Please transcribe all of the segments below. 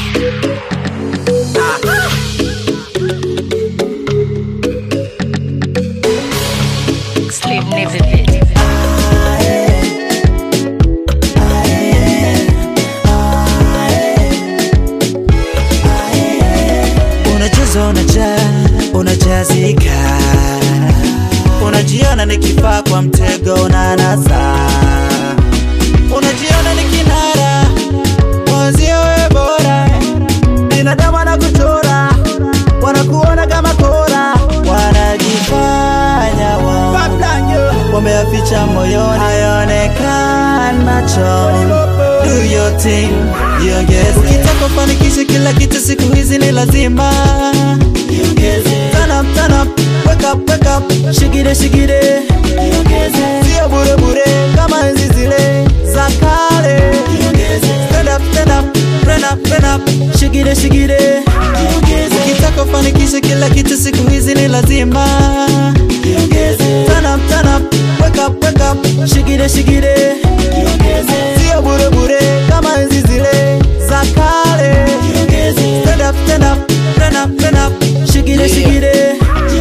Slim live it. Unajazika, unajiona ni kifaa kwa mtego unanasa, unajiona ni kinara, mwenzio wewe bora. Binadamu anakuchora, wanakuona kama kora, wanajifanya wameyaficha moyoni, hayaonekani machoni. Do your thing, jiongeze. Ukitaka kufanikisha kila kitu siku hizi ni lazima turn up, wake up, shigire, sio bure kama enzi zile za kale. Stand up, run up, shigire. Ukitaka kufanikisha kila kitu siku hizi ni lazima turn up, wake up, shigire, sio bure kama enzi zile za kale. Stand up, run up, shigire.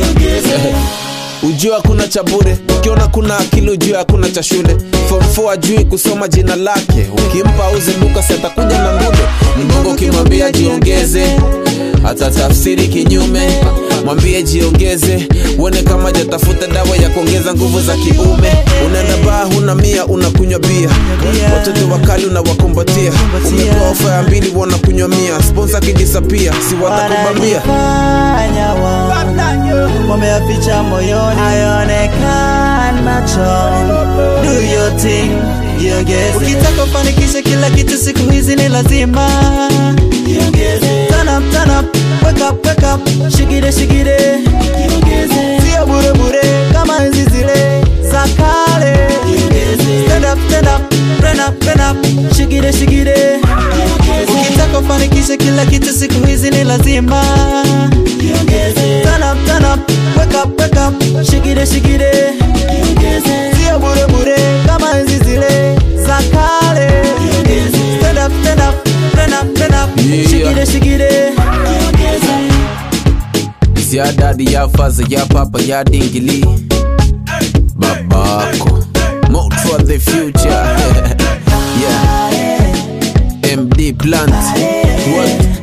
Ujua kuna cha bure, ukiona kuna akili ujua kuna cha shule. Form 4 ajui kusoma jina lake, ukimpa uzinduka satakuja na ndude. Mbongo kimwambia jiongeze, hata tafsiri kinyume. Mwambie jiongeze, uone kama jatafuta dawa ya kuongeza nguvu za kiume. Unaenda baa huna mia unakunywa bia, watoto wakali unawakumbatia. Umepewa ofa ya 2 wanakunywa 100, sponsor kidisappear si watakubambia. Wameyaficha moyoni, hayaonekani machoni. Do your thing, jiongeze. Ukitaka kufanikisha kila kitu siku hizi ni lazima turn up, wake up, shigire, sio bure kama enzi zile za kale. Stand up, run up, shigire. Ukitaka kufanikisha kila kitu siku hizi ni lazima turn up, wake up, shigire, sio bure kama enzi zile za kale. Stand up, run up, shigire. Is ya daddy, ya faza, ya papa, ya dingili babako. Mode for the future. Yeah, MD Plant. What?